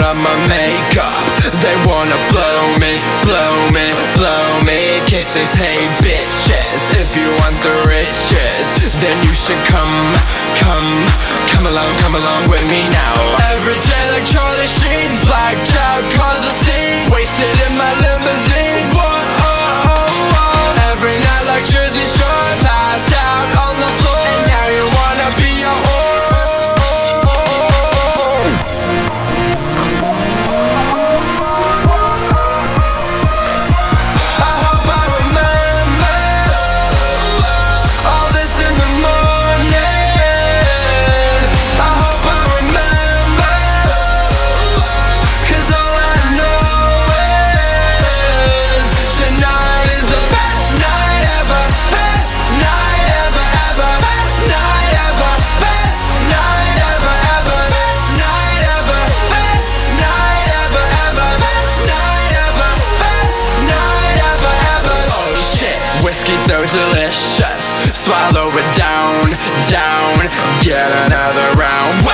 of my makeup. They wanna blow me, blow me, blow me. Kisses, hey bitches, if you want the riches, then you should come along with me now. Every day like Charlie Sheen, blacked out, cause a scene, wasted in my limousine. Whoa, oh, oh, oh. Every night like Jersey Shore, passed out on the floor, and now you wanna be a whore. I hope I remember all this in the morning. I hope I remember, 'cause all I know is tonight is the best night ever. Best night ever, ever. Best night ever. Best night ever, ever. Best night ever. Best night ever, ever. Best night ever. Best night ever, ever. Oh shit, whiskey so delicious. Swallow it down, down. Get another round.